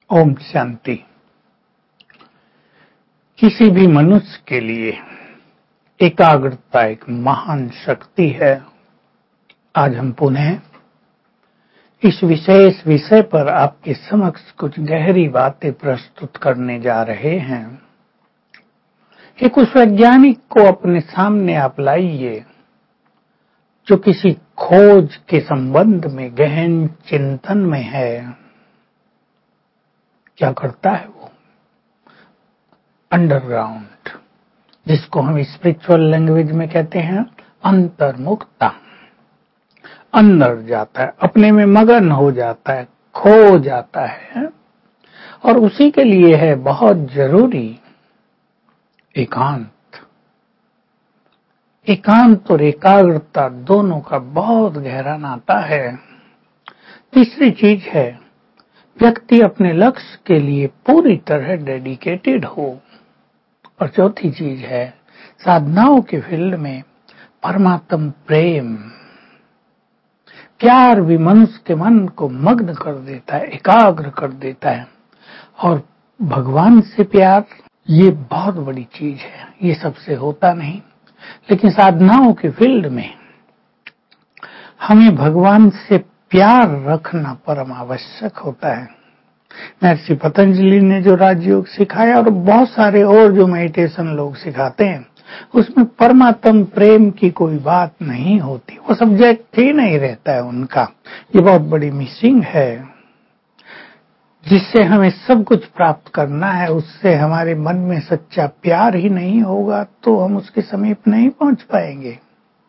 ओम शांति। किसी भी मनुष्य के लिए एकाग्रता एक महान शक्ति है। आज हम पुनः इस विशेष विषय पर आपके समक्ष कुछ गहरी बातें प्रस्तुत करने जा रहे हैं। एक उस वैज्ञानिक को अपने सामने आप लाइए जो किसी खोज के संबंध में गहन चिंतन में है। क्या करता है वो? अंडरग्राउंड, जिसको हम स्पिरिचुअल लैंग्वेज में कहते हैं अंतर्मुखता। अंदर जाता है, अपने में मगन हो जाता है, खो जाता है। और उसी के लिए है बहुत जरूरी एकांत। एकांत और एकाग्रता दोनों का बहुत गहरा नाता है। तीसरी चीज है व्यक्ति अपने लक्ष्य के लिए पूरी तरह डेडिकेटेड हो। और चौथी चीज है साधनाओं के फील्ड में परमात्म प्रेम। प्यार भी मनुष्य के मन को मग्न कर देता है, एकाग्र कर देता है। और भगवान से प्यार ये बहुत बड़ी चीज है, ये सबसे होता नहीं। लेकिन साधनाओं के फील्ड में हमें भगवान से प्यार रखना परम आवश्यक होता है। महर्षि पतंजलि ने जो राजयोग सिखाया और बहुत सारे और जो मेडिटेशन लोग सिखाते हैं, उसमें परमात्म प्रेम की कोई बात नहीं होती। वो सब्जेक्ट ही नहीं रहता है उनका। ये बहुत बड़ी मिसिंग है। जिससे हमें सब कुछ प्राप्त करना है, उससे हमारे मन में सच्चा प्यार ही नहीं होगा तो हम उसके समीप नहीं पहुंच पाएंगे।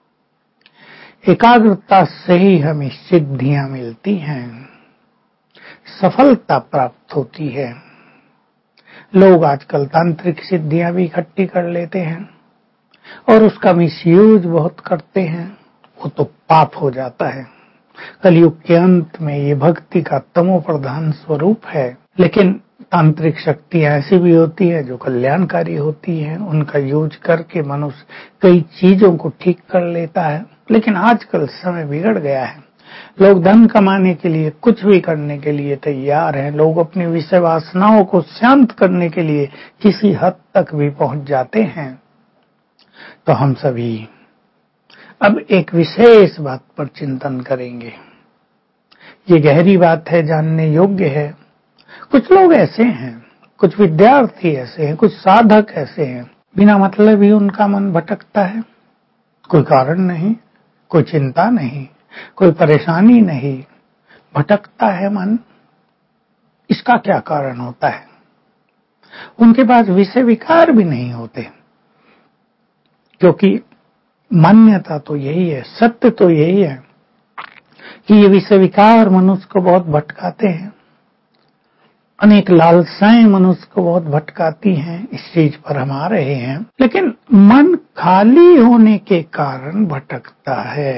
एकाग्रता से ही हमें सिद्धियां मिलती हैं, सफलता प्राप्त होती है। लोग आजकल तांत्रिक सिद्धियां भी इकट्ठी कर लेते हैं और उसका मिसयूज बहुत करते हैं। वो तो पाप हो जाता है। कलयुग के अंत में ये भक्ति का तमो प्रधान स्वरूप है। लेकिन तांत्रिक शक्तियां ऐसी भी होती है जो कल्याणकारी होती हैं। उनका यूज करके मनुष्य कई चीजों को ठीक कर लेता है। लेकिन आजकल समय बिगड़ गया है। लोग धन कमाने के लिए कुछ भी करने के लिए तैयार हैं। लोग अपनी विषय वासनाओं को शांत करने के लिए किसी हद तक भी पहुंच जाते हैं। तो हम सभी अब एक विशेष बात पर चिंतन करेंगे। ये गहरी बात है, जानने योग्य है। कुछ लोग ऐसे हैं, कुछ विद्यार्थी ऐसे हैं, कुछ साधक ऐसे हैं, बिना मतलब ही उनका मन भटकता है। कोई कारण नहीं, कोई चिंता नहीं, कोई परेशानी नहीं, भटकता है मन। इसका क्या कारण होता है? उनके पास विषय विकार भी नहीं होते, क्योंकि मान्यता तो यही है, सत्य तो यही है कि ये विषय विकार मनुष्य को बहुत भटकाते हैं। अनेक लालसाएं मनुष्य को बहुत भटकाती हैं। इस चीज पर हम आ रहे हैं। लेकिन मन खाली होने के कारण भटकता है।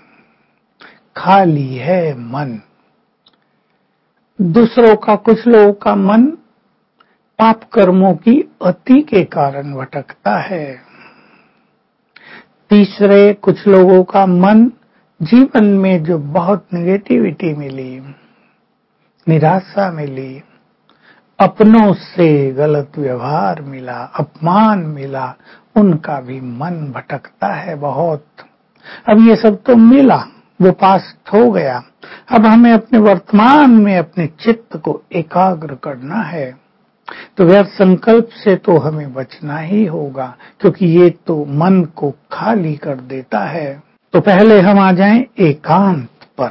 खाली है मन। दूसरों का, कुछ लोगों का मन पाप कर्मों की अति के कारण भटकता है। तीसरे कुछ लोगों का मन जीवन में जो बहुत नेगेटिविटी मिली, निराशा मिली, अपनों से गलत व्यवहार मिला, अपमान मिला, उनका भी मन भटकता है बहुत। अब ये सब तो मिला, वो पास्ट हो गया। अब हमें अपने वर्तमान में अपने चित्त को एकाग्र करना है। तो व्यर्थ संकल्प से तो हमें बचना ही होगा, क्योंकि ये तो मन को खाली कर देता है। तो पहले हम आ जाएं एकांत पर।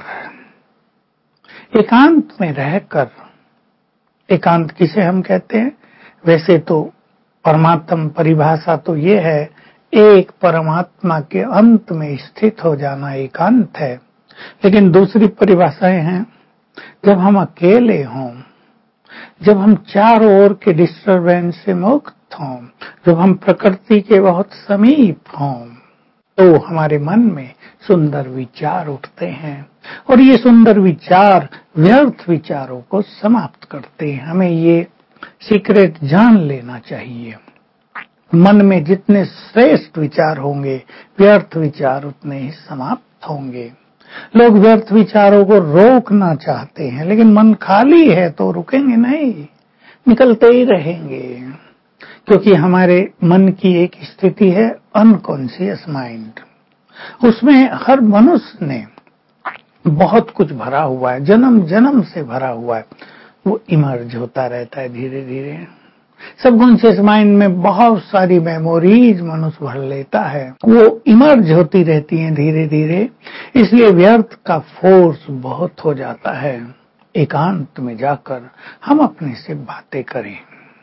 एकांत में रहकर, एकांत किसे हम कहते हैं? वैसे तो परमात्म परिभाषा तो ये है, एक परमात्मा के अंत में स्थित हो जाना एकांत है। लेकिन दूसरी परिभाषाएं हैं, जब हम अकेले हों, जब हम चारों ओर के डिस्टरबेंस से मुक्त हों, जब हम प्रकृति के बहुत समीप हों, तो हमारे मन में सुंदर विचार उठते हैं। और ये सुंदर विचार व्यर्थ विचारों को समाप्त करते हैं। हमें ये सीक्रेट जान लेना चाहिए। मन में जितने श्रेष्ठ विचार होंगे, व्यर्थ विचार उतने ही समाप्त होंगे। लोग व्यर्थ विचारों को रोकना चाहते हैं, लेकिन मन खाली है तो रुकेंगे नहीं, निकलते ही रहेंगे। क्योंकि हमारे मन की एक स्थिति है अनकॉन्शियस माइंड, उसमें हर मनुष्य ने बहुत कुछ भरा हुआ है, जन्म जन्म से भरा हुआ है, वो इमर्ज होता रहता है धीरे धीरे। सबकॉन्शियस माइंड में बहुत सारी मेमोरीज मनुष्य भर लेता है, वो इमर्ज होती रहती हैं धीरे धीरे, इसलिए व्यर्थ का फोर्स बहुत हो जाता है। एकांत में जाकर हम अपने से बातें करें,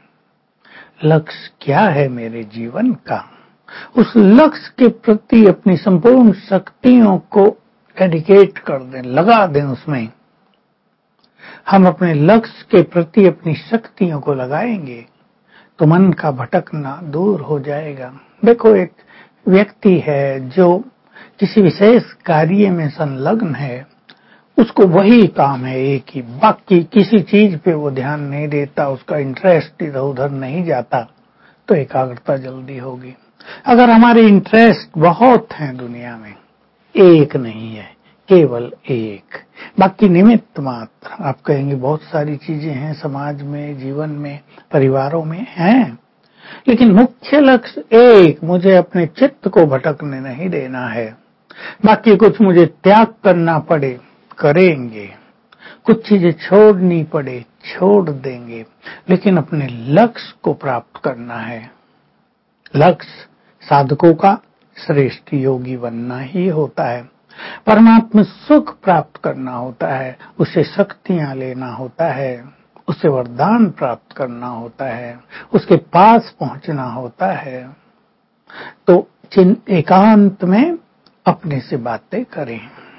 लक्ष्य क्या है मेरे जीवन का, उस लक्ष्य के प्रति अपनी संपूर्ण शक्तियों को डेडिकेट कर दें, लगा दें उसमें। हम अपने लक्ष्य के प्रति अपनी शक्तियों को लगाएंगे तो मन का भटकना दूर हो जाएगा। देखो, एक व्यक्ति है जो किसी विशेष कार्य में संलग्न है, उसको वही काम है एक ही, बाकी किसी चीज पे वो ध्यान नहीं देता, उसका इंटरेस्ट इधर उधर नहीं जाता, तो एकाग्रता जल्दी होगी। अगर हमारे इंटरेस्ट बहुत हैं दुनिया में, एक नहीं है, केवल एक, बाकी निमित्त मात्र। आप कहेंगे बहुत सारी चीजें हैं समाज में, जीवन में, परिवारों में हैं, लेकिन मुख्य लक्ष्य एक, मुझे अपने चित्त को भटकने नहीं देना है। बाकी कुछ मुझे त्याग करना पड़े करेंगे, कुछ चीजें छोड़नी पड़े छोड़ देंगे, लेकिन अपने लक्ष्य को प्राप्त करना है। लक्ष्य साधकों का श्रेष्ठ योगी बनना ही होता है, परमात्मा सुख प्राप्त करना होता है, उसे शक्तियां लेना होता है, उसे वरदान प्राप्त करना होता है, उसके पास पहुंचना होता है। तो एकांत में अपने से बातें करें।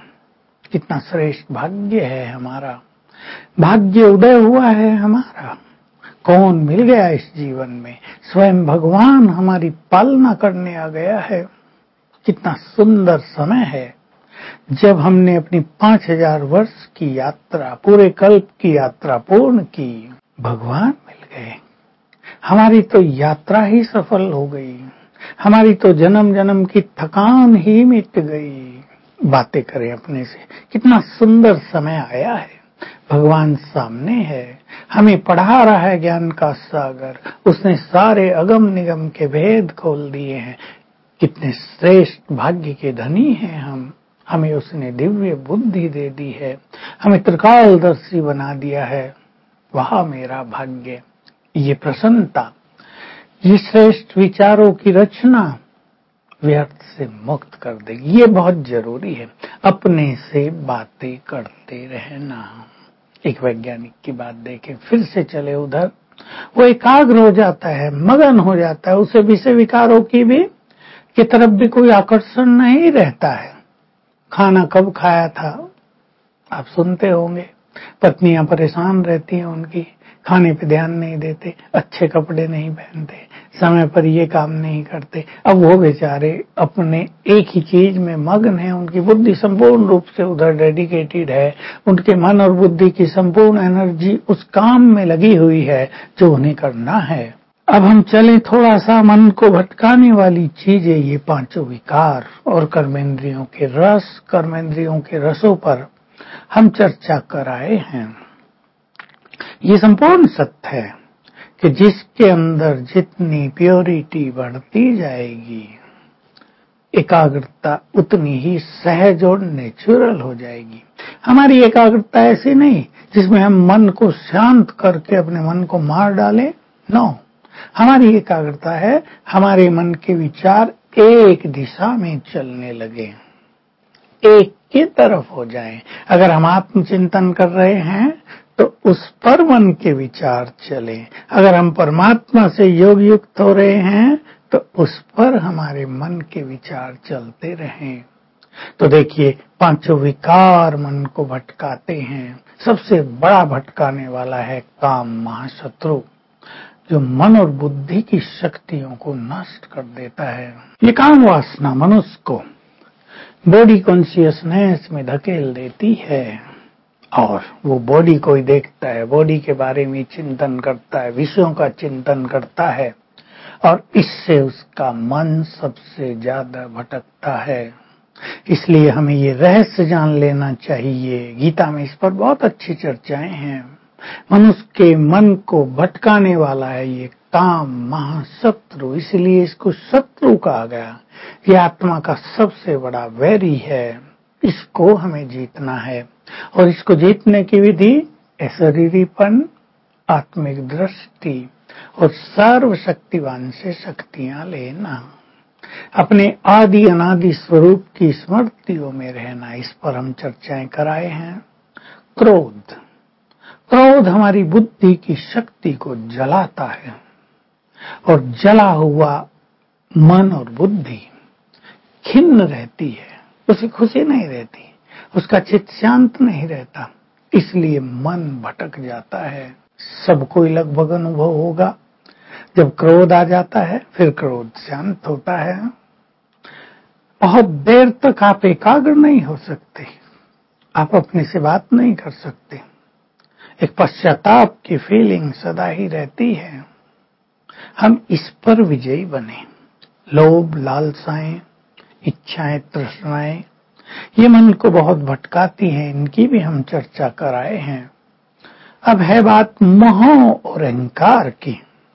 कितना श्रेष्ठ भाग्य है हमारा, भाग्य उदय हुआ है हमारा। कौन मिल गया इस जीवन में, स्वयं भगवान हमारी पालना करने आ गया है। कितना सुंदर समय है जब हमने अपनी 5000 वर्ष की यात्रा, पूरे कल्प की यात्रा पूर्ण की, भगवान मिल गए। हमारी तो यात्रा ही सफल हो गई, हमारी तो जन्म जन्म की थकान ही मिट गई। बातें करें अपने से, कितना सुंदर समय आया है, भगवान सामने है, हमें पढ़ा रहा है ज्ञान का सागर, उसने सारे अगम निगम के भेद खोल दिए हैं। कितने श्रेष्ठ भाग्य के धनी हैं हम, हमें उसने दिव्य बुद्धि दे दी है, हमें त्रिकालदर्शी बना दिया है। वह मेरा भाग्य, ये प्रसन्नता, ये श्रेष्ठ विचारों की रचना व्यर्थ से मुक्त कर देगी। ये बहुत जरूरी है, अपने से बातें करते रहना। एक वैज्ञानिक की बात देखें, फिर से चले उधर, वो एकाग्र हो जाता है, मगन हो जाता है, उसे विषय विकारों की तरफ भी कोई आकर्षण नहीं रहता है। खाना कब खाया था आप सुनते होंगे, पत्नियां परेशान रहती हैं उनकी, खाने पे ध्यान नहीं देते, अच्छे कपड़े नहीं पहनते, समय पर ये काम नहीं करते। अब वो बेचारे अपने एक ही चीज में मग्न हैं, उनकी बुद्धि संपूर्ण रूप से उधर डेडिकेटेड है, उनके मन और बुद्धि की संपूर्ण एनर्जी उस काम में लगी हुई है जो उन्हें करना है। अब हम चलें थोड़ा सा मन को भटकाने वाली चीजें, ये पांचों विकार और कर्मेंद्रियों के रस, कर्मेंद्रियों के रसों पर हम चर्चा कर आए हैं। ये संपूर्ण सत्य है कि जिसके अंदर जितनी प्योरिटी बढ़ती जाएगी, एकाग्रता उतनी ही सहज और नेचुरल हो जाएगी। हमारी एकाग्रता ऐसी नहीं जिसमें हम मन को शांत करके अपने मन को मार डालें, नो। हमारी एकाग्रता है हमारे मन के विचार एक दिशा में चलने लगे, एक की तरफ हो जाएं। अगर हम आत्मचिंतन कर रहे हैं तो उस पर मन के विचार चलें, अगर हम परमात्मा से योग युक्त हो रहे हैं तो उस पर हमारे मन के विचार चलते रहें। तो देखिए, पांचों विकार मन को भटकाते हैं। सबसे बड़ा भटकाने वाला है काम, महाशत्रु, जो मन और बुद्धि की शक्तियों को नष्ट कर देता है। ये काम वासना मनुष्य को बॉडी कॉन्शियसनेस में धकेल देती है, और वो बॉडी को ही देखता है, बॉडी के बारे में चिंतन करता है, विषयों का चिंतन करता है, और इससे उसका मन सबसे ज्यादा भटकता है। इसलिए हमें ये रहस्य जान लेना चाहिए। गीता में इस पर बहुत अच्छी चर्चाएं हैं। मनुष्य के मन को भटकाने वाला है ये काम महाशत्रु, इसलिए इसको शत्रु कहा गया। ये आत्मा का सबसे बड़ा वैरी है। इसको हमें जीतना है और इसको जीतने की विधि अशरीरीपन, आत्मिक दृष्टि और सर्वशक्तिवान से शक्तियां लेना, अपने आदि अनादि स्वरूप की स्मृतियों में रहना। इस पर हम चर्चाएं कराए हैं। क्रोध, क्रोध हमारी बुद्धि की शक्ति को जलाता है और जला हुआ मन और बुद्धि खिन्न रहती है, उसे खुशी नहीं रहती, उसका चित्त शांत नहीं रहता, इसलिए मन भटक जाता है। सबको लगभग अनुभव होगा, जब क्रोध आ जाता है फिर क्रोध शांत होता है। बहुत देर तक आप एकाग्र नहीं हो सकते, आप अपने से बात नहीं कर सकते, एक पश्चाताप की फीलिंग सदा ही रहती है। हम इस पर विजयी बने। लोभ, लालसाएं, इच्छाएं, तृष्णाएं ये मन को बहुत भटकाती हैं, इनकी भी हम चर्चा कराए हैं। अब है बात मोह और अहंकार की।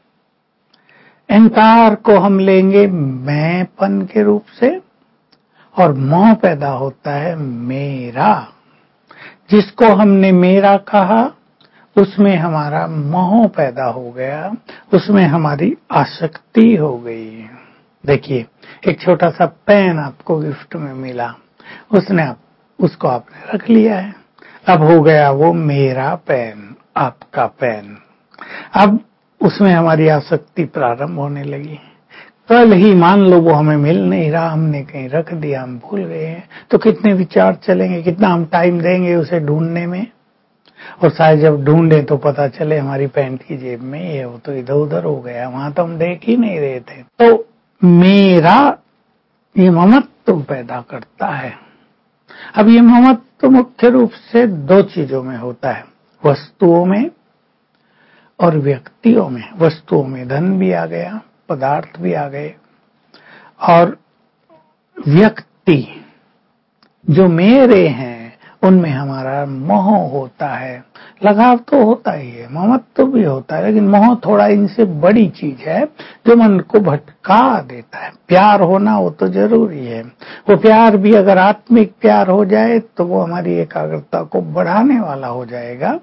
अहंकार को हम लेंगे मैंपन के रूप से और मोह पैदा होता है मेरा। जिसको हमने मेरा कहा उसमें हमारा मोह पैदा हो गया, उसमें हमारी आसक्ति हो गई। देखिए, एक छोटा सा पेन आपको गिफ्ट में मिला, उसको आपने रख लिया है, अब हो गया वो मेरा पेन, आपका पेन। अब उसमें हमारी आसक्ति प्रारंभ होने लगी। कल ही मान लो वो हमें मिल नहीं रहा, हमने कहीं रख दिया, हम भूल गए हैं, तो कितने विचार चलेंगे, कितना हम टाइम देंगे उसे ढूंढने में। और शायद जब ढूंढे तो पता चले हमारी पैंट की जेब में है, वो तो इधर उधर हो गया, वहां तो हम देख ही नहीं रहे थे। तो मेरा ये ममत्व पैदा करता है। अब ये ममत्व मुख्य रूप से दो चीजों में होता है, वस्तुओं में और व्यक्तियों में। वस्तुओं में धन भी आ गया, पदार्थ भी आ गए, और व्यक्ति जो मेरे हैं उनमें हमारा मोह होता है। लगाव तो होता ही है, ममत्व भी होता है, लेकिन मोह थोड़ा इनसे बड़ी चीज है जो मन को भटका देता है। प्यार होना वो तो जरूरी है, वो प्यार भी अगर आत्मिक प्यार हो जाए तो वो हमारी एकाग्रता को बढ़ाने वाला हो जाएगा।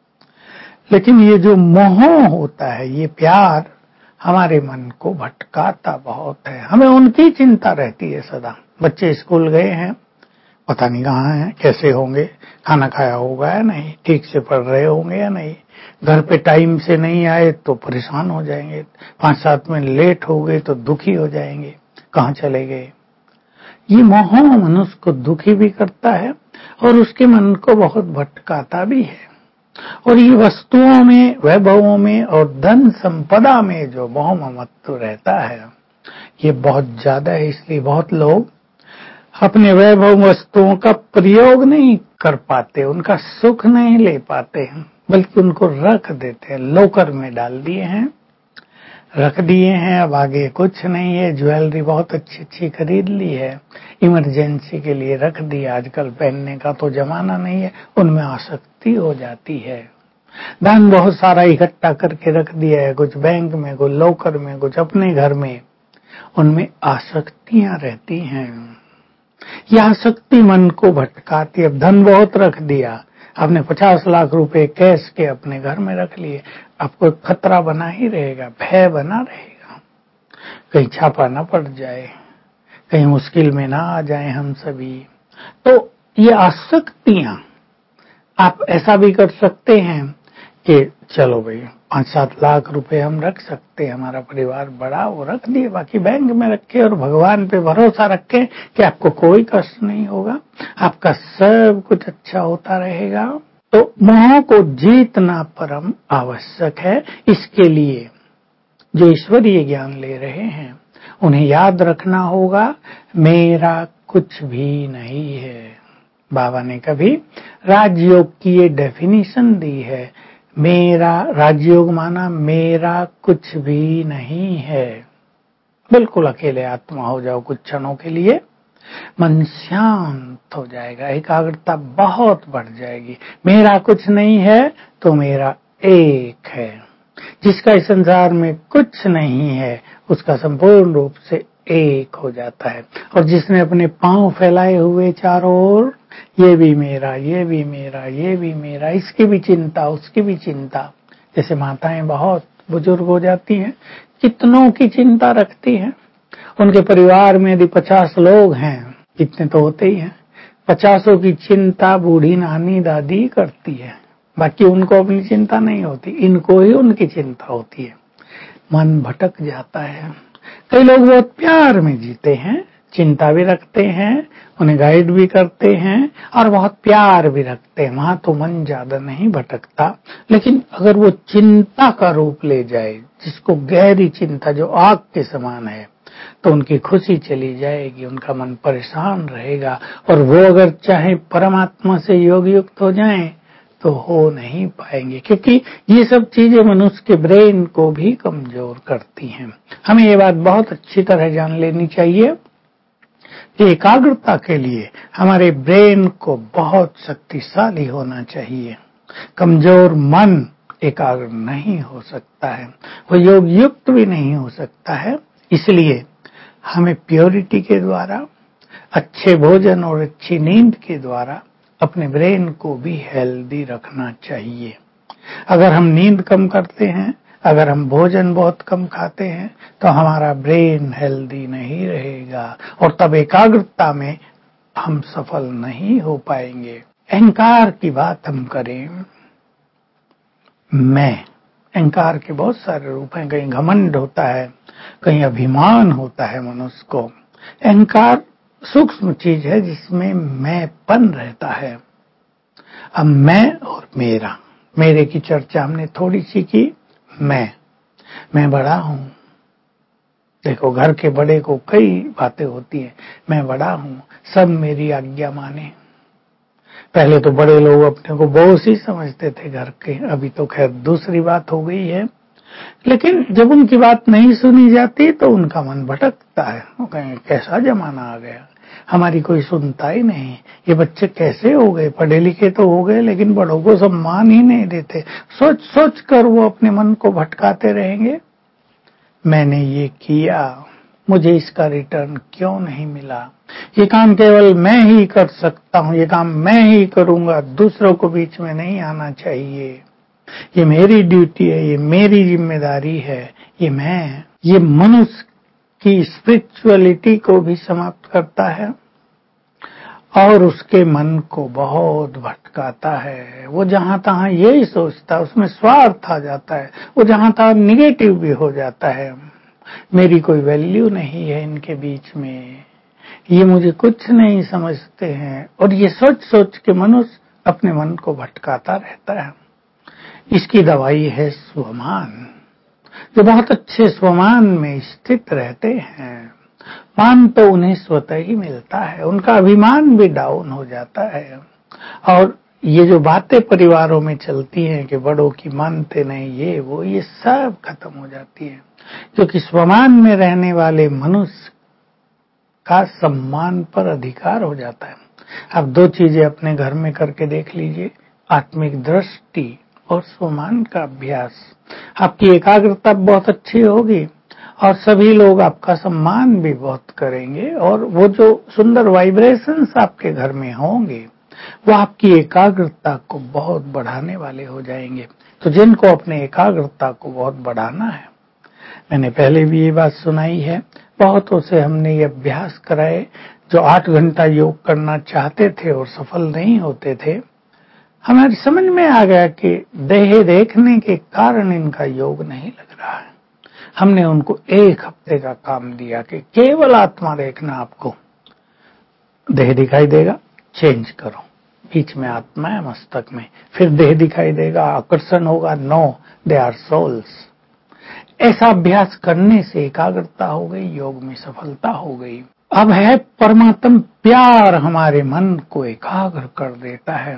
लेकिन ये जो मोह होता है, ये प्यार हमारे मन को भटकाता बहुत है। हमें उनकी चिंता रहती है सदा। बच्चे स्कूल गए हैं, पता नहीं कहाँ हैं, कैसे होंगे, खाना खाया होगा या नहीं, ठीक से पढ़ रहे होंगे या नहीं, घर पे टाइम से नहीं आए तो परेशान हो जाएंगे, 5-7 मिनट लेट हो गए तो दुखी हो जाएंगे, कहाँ चले गए। ये मोह मनुष्य को दुखी भी करता है और उसके मन को बहुत भटकाता भी है। और ये वस्तुओं में, वैभवों में और धन संपदा में जो मोह ममत्व रहता है ये बहुत ज्यादा है। इसलिए बहुत लोग अपने वैभव वस्तुओं का प्रयोग नहीं कर पाते, उनका सुख नहीं ले पाते हैं, बल्कि उनको रख देते हैं, लॉकर में डाल दिए हैं, रख दिए हैं। अब आगे कुछ नहीं है। ज्वेलरी बहुत अच्छी अच्छी खरीद ली है, इमरजेंसी के लिए रख दिया, आजकल पहनने का तो जमाना नहीं है, उनमें आसक्ति हो जाती है। धन बहुत सारा इकट्ठा करके रख दिया है, कुछ बैंक में, कुछ लॉकर में, कुछ अपने घर में, उनमें आसक्तियां रहती हैं। यह आसक्ति मन को भटकाती। अब धन बहुत रख दिया, आपने 50 लाख रुपए कैश के अपने घर में रख लिए, आपको खतरा बना ही रहेगा, भय बना रहेगा, कहीं छापा ना पड़ जाए, कहीं मुश्किल में ना आ जाए हम सभी। तो ये आसक्तियां, आप ऐसा भी कर सकते हैं कि चलो भाई 5-7 लाख रुपए हम रख सकते हैं, हमारा परिवार बड़ा, वो रख दिए, बाकी बैंक में रखे और भगवान पे भरोसा रखें कि आपको कोई कष्ट नहीं होगा, आपका सब कुछ अच्छा होता रहेगा। तो मोह को जीतना परम आवश्यक है। इसके लिए जो ईश्वरीय ज्ञान ले रहे हैं उन्हें याद रखना होगा, मेरा कुछ भी नहीं है। बाबा ने कभी राजयोग की ये डेफिनेशन दी है, मेरा राजयोग माना मेरा कुछ भी नहीं है। बिल्कुल अकेले आत्मा हो जाओ कुछ क्षणों के लिए, मन शांत हो जाएगा, एकाग्रता बहुत बढ़ जाएगी। मेरा कुछ नहीं है तो मेरा एक है। जिसका इस संसार में कुछ नहीं है उसका संपूर्ण रूप से एक हो जाता है। और जिसने अपने पांव फैलाए हुए चारों ओर, ये भी मेरा, ये भी मेरा, ये भी मेरा, इसकी भी चिंता, उसकी भी चिंता। जैसे माताएं बहुत बुजुर्ग हो जाती हैं, कितनों की चिंता रखती हैं। उनके परिवार में यदि 50 लोग हैं, इतने तो होते ही हैं, 50 की चिंता बूढ़ी नानी दादी करती है। बाकी उनको अपनी चिंता नहीं होती, इनको ही उनकी चिंता होती है। मन भटक जाता है। कई लोग बहुत प्यार में जीते हैं, चिंता भी रखते हैं, उन्हें गाइड भी करते हैं और बहुत प्यार भी रखते हैं, वहां तो मन ज्यादा नहीं भटकता। लेकिन अगर वो चिंता का रूप ले जाए, जिसको गहरी चिंता जो आग के समान है, तो उनकी खुशी चली जाएगी, उनका मन परेशान रहेगा। और वो अगर चाहे परमात्मा से योग युक्त हो जाएं तो हो नहीं पाएंगे, क्योंकि ये सब चीजें मनुष्य के ब्रेन को भी कमजोर करती हैं। हमें ये बात बहुत अच्छी तरह जान लेनी चाहिए कि एकाग्रता के लिए हमारे ब्रेन को बहुत शक्तिशाली होना चाहिए। कमजोर मन एकाग्र नहीं हो सकता है, वो योग युक्त भी नहीं हो सकता है। इसलिए हमें प्योरिटी के द्वारा, अच्छे भोजन और अच्छी नींद के द्वारा अपने ब्रेन को भी हेल्दी रखना चाहिए। अगर हम नींद कम करते हैं, अगर हम भोजन बहुत कम खाते हैं, तो हमारा ब्रेन हेल्दी नहीं रहेगा और तब एकाग्रता में हम सफल नहीं हो पाएंगे। अहंकार की बात हम करें, मैं, अहंकार के बहुत सारे रूप हैं। कहीं घमंड होता है, कहीं अभिमान होता है मनुष्य को। अहंकार सूक्ष्म चीज है जिसमें मैंपन रहता है। अब मैं और मेरा, मेरे की चर्चा हमने थोड़ी सी की। मैं बड़ा हूं। देखो, घर के बड़े को कई बातें होती हैं, मैं बड़ा हूं, सब मेरी आज्ञा माने। पहले तो बड़े लोग अपने को बॉस ही समझते थे घर के, अभी तो खैर दूसरी बात हो गई है। लेकिन जब उनकी बात नहीं सुनी जाती तो उनका मन भटकता है, वो कहेंगे कैसा जमाना आ गया, हमारी कोई सुनता ही नहीं, ये बच्चे कैसे हो गए, पढ़े लिखे तो हो गए लेकिन बड़ों को सम्मान ही नहीं देते। सोच सोच कर वो अपने मन को भटकाते रहेंगे। मैंने ये किया, मुझे इसका रिटर्न क्यों नहीं मिला, ये काम केवल मैं ही कर सकता हूं, ये काम मैं ही करूंगा, दूसरों को बीच में नहीं आना चाहिए, ये मेरी ड्यूटी है, ये मेरी जिम्मेदारी है, ये मनुष्य की स्पिरिचुअलिटी को भी समाप्त करता है और उसके मन को बहुत भटकाता है। वो जहां तहां यही सोचता है, उसमें स्वार्थ आ जाता है, वो जहां तहां निगेटिव भी हो जाता है। मेरी कोई वैल्यू नहीं है इनके बीच में, ये मुझे कुछ नहीं समझते हैं, और ये सोच सोच के मनुष्य अपने मन को भटकाता रहता है। इसकी दवाई है स्वमान। जो बहुत अच्छे स्वमान में स्थित रहते हैं, मान तो उन्हें स्वतः ही मिलता है, उनका अभिमान भी डाउन हो जाता है। और ये जो बातें परिवारों में चलती हैं कि बड़ों की मानते नहीं, ये सब खत्म हो जाती है, क्योंकि स्वमान में रहने वाले मनुष्य का सम्मान पर अधिकार हो जाता है। अब दो चीजें अपने घर में करके देख लीजिए, आत्मिक दृष्टि और स्वमान का अभ्यास। आपकी एकाग्रता बहुत अच्छी होगी और सभी लोग आपका सम्मान भी बहुत करेंगे, और वो जो सुंदर वाइब्रेशंस आपके घर में होंगे वो आपकी एकाग्रता को बहुत बढ़ाने वाले हो जाएंगे। तो जिनको अपने एकाग्रता को बहुत बढ़ाना है, मैंने पहले भी ये बात सुनाई है, बहुतों से हमने ये अभ्यास कराए जो 8 घंटा योग करना चाहते थे और सफल नहीं होते थे। हमारी समझ में आ गया कि देह देखने के कारण इनका योग नहीं लग रहा है। हमने उनको 1 हफ्ते का काम दिया कि केवल आत्मा देखना, आपको देह दिखाई देगा, चेंज करो, बीच में आत्मा है मस्तक में, फिर देह दिखाई देगा, आकर्षण होगा, नो दे आर सोल्स। ऐसा अभ्यास करने से एकाग्रता हो गई, योग में सफलता हो गई। अब है परमात्म प्यार, हमारे मन को एकाग्र कर देता है।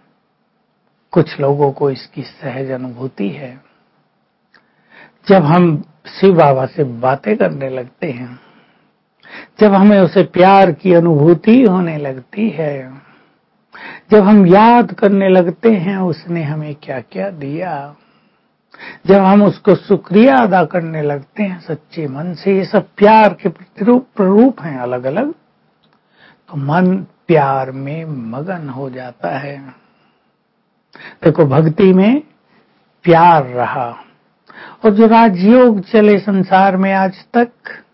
कुछ लोगों को इसकी सहज अनुभूति है। जब हम शिव बाबा से बातें करने लगते हैं जब हमें उसे प्यार की अनुभूति होने लगती है, जब हम याद करने लगते हैं उसने हमें क्या क्या दिया, जब हम उसको शुक्रिया अदा करने लगते हैं सच्चे मन से, ये सब प्यार के प्ररूप हैं अलग अलग, तो मन प्यार में मगन हो जाता है। देखो, भक्ति में प्यार रहा, और जो राजयोग चले संसार में आज तक,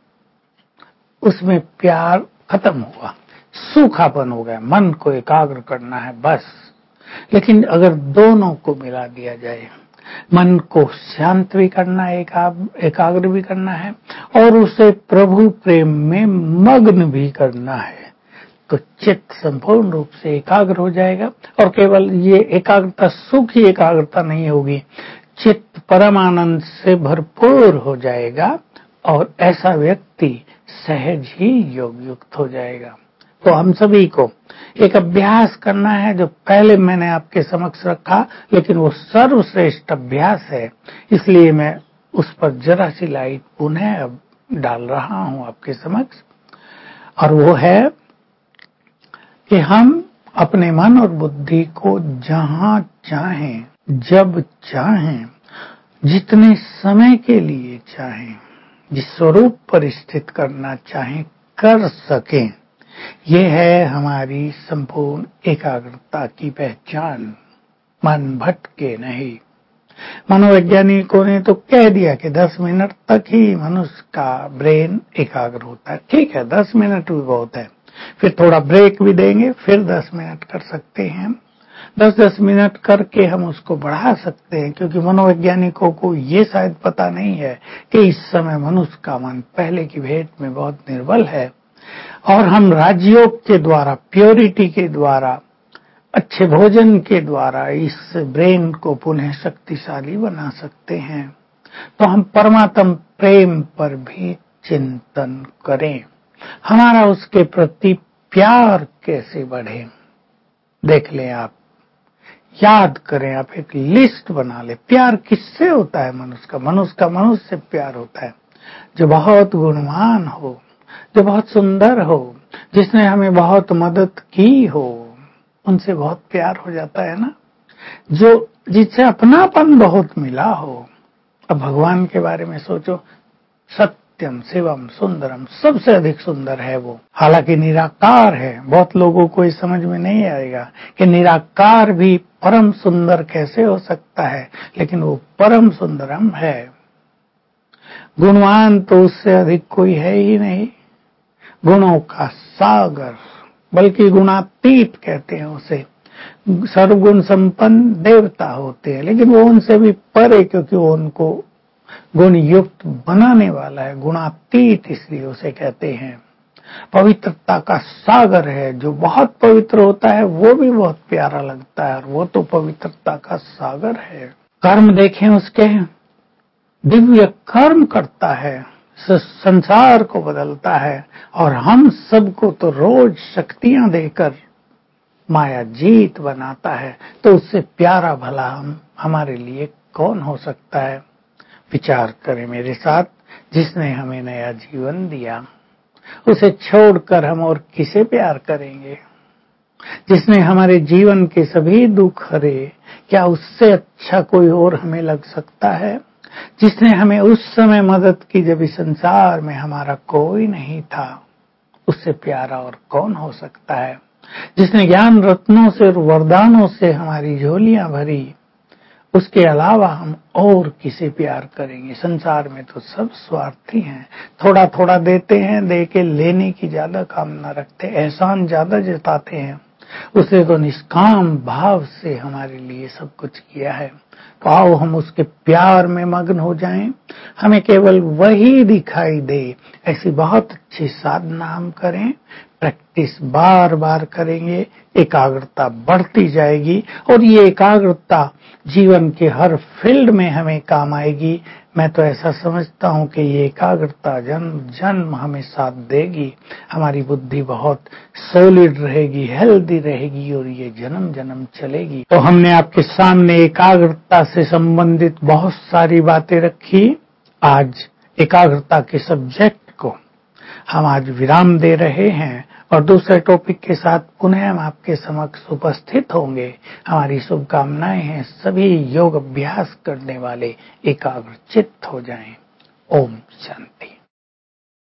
उसमें प्यार खत्म हुआ, सूखापन हो गया, मन को एकाग्र करना है बस। लेकिन अगर दोनों को मिला दिया जाए, मन को शांत भी करना है, एकाग्र भी करना है, और उसे प्रभु प्रेम में मग्न भी करना है, तो चित्त संपूर्ण रूप से एकाग्र हो जाएगा। और केवल ये एकाग्रता सुखी एकाग्रता नहीं होगी, चित्त परम आनंद से भरपूर हो जाएगा, और ऐसा व्यक्ति सहज ही योग युक्त हो जाएगा। तो हम सभी को एक अभ्यास करना है, जो पहले मैंने आपके समक्ष रखा, लेकिन वो सर्वश्रेष्ठ अभ्यास है, इसलिए मैं उस पर जरा सी लाइट पुनः अब डाल रहा हूं आपके समक्ष। और वो है कि हम अपने मन और बुद्धि को जहां चाहें, जब चाहें, जितने समय के लिए चाहें, जिस स्वरूप पर स्थित करना चाहें, कर सकें। ये है हमारी संपूर्ण एकाग्रता की पहचान। मन भटके नहीं। मनोवैज्ञानिकों ने तो कह दिया कि 10 मिनट तक ही मनुष्य का ब्रेन एकाग्र होता है। ठीक है, 10 मिनट भी बहुत है, फिर थोड़ा ब्रेक भी देंगे, फिर 10 मिनट कर सकते हैं। 10-10 मिनट करके हम उसको बढ़ा सकते हैं, क्योंकि मनोवैज्ञानिकों को ये शायद पता नहीं है कि इस समय मनुष्य का मन पहले की भेंट में बहुत निर्बल है, और हम राजयोग के द्वारा, प्योरिटी के द्वारा, अच्छे भोजन के द्वारा इस ब्रेन को पुनः शक्तिशाली बना सकते हैं। तो हम परमात्म प्रेम पर भी चिंतन करें, हमारा उसके प्रति प्यार कैसे बढ़े। देख लें आप, याद करें, आप एक लिस्ट बना ले। प्यार किससे होता है? मनुष्य का मनुष्य से प्यार होता है। जो बहुत गुणवान हो, जो बहुत सुंदर हो, जिसने हमें बहुत मदद की हो, उनसे बहुत प्यार हो जाता है ना। जो जिससे अपनापन बहुत मिला हो। अब भगवान के बारे में सोचो, सत्यम शिवम सुंदरम, सबसे अधिक सुंदर है वो। हालांकि निराकार है, बहुत लोगों को इस समझ में नहीं आएगा कि निराकार भी परम सुंदर कैसे हो सकता है, लेकिन वो परम सुंदरम है। गुणवान तो उससे अधिक कोई है ही नहीं, गुणों का सागर, बल्कि गुणातीत कहते हैं उसे। सर्वगुण संपन्न देवता होते हैं, लेकिन वो उनसे भी परे, क्योंकि वो उनको गुण युक्त बनाने वाला है। गुणातीत इसलिए उसे कहते हैं। पवित्रता का सागर है, जो बहुत पवित्र होता है वो भी बहुत प्यारा लगता है, और वो तो पवित्रता का सागर है। कर्म देखें उसके, दिव्य कर्म करता है, संसार को बदलता है, और हम सबको तो रोज शक्तियां देकर माया जीत बनाता है। तो उससे प्यारा भला हमारे लिए कौन हो सकता है? विचार करें मेरे साथ। जिसने हमें नया जीवन दिया, उसे छोड़कर हम और किसे प्यार करेंगे? जिसने हमारे जीवन के सभी दुख हरे, क्या उससे अच्छा कोई और हमें लग सकता है? जिसने हमें उस समय मदद की जब इस संसार में हमारा कोई नहीं था, उससे प्यारा और कौन हो सकता है? जिसने ज्ञान रत्नों से और वरदानों से हमारी झोलियां भरी, उसके अलावा हम और किसे प्यार करेंगे? संसार में तो सब स्वार्थी हैं, थोड़ा थोड़ा देते हैं, दे के लेने की ज्यादा कामना रखते, एहसान ज्यादा जताते हैं। उसने तो निष्काम भाव से हमारे लिए सब कुछ किया है। तो आओ हम उसके प्यार में मग्न हो जाएं, हमें केवल वही दिखाई दे, ऐसी बहुत अच्छी साधना हम करें। प्रैक्टिस बार बार करेंगे, एकाग्रता बढ़ती जाएगी, और ये एकाग्रता जीवन के हर फील्ड में हमें काम आएगी। मैं तो ऐसा समझता हूं कि ये एकाग्रता जन्म जन्म हमें साथ देगी। हमारी बुद्धि बहुत सॉलिड रहेगी, हेल्दी रहेगी, और ये जन्म जन्म चलेगी। तो हमने आपके सामने एकाग्रता से संबंधित बहुत सारी बातें रखी। आज एकाग्रता के सब्जेक्ट को हम आज विराम दे रहे हैं और दूसरे टॉपिक के साथ पुनः हम आपके समक्ष उपस्थित होंगे। हमारी शुभकामनाएं हैं सभी योग अभ्यास करने वाले एकाग्रचित्त हो जाएं। ओम शांति।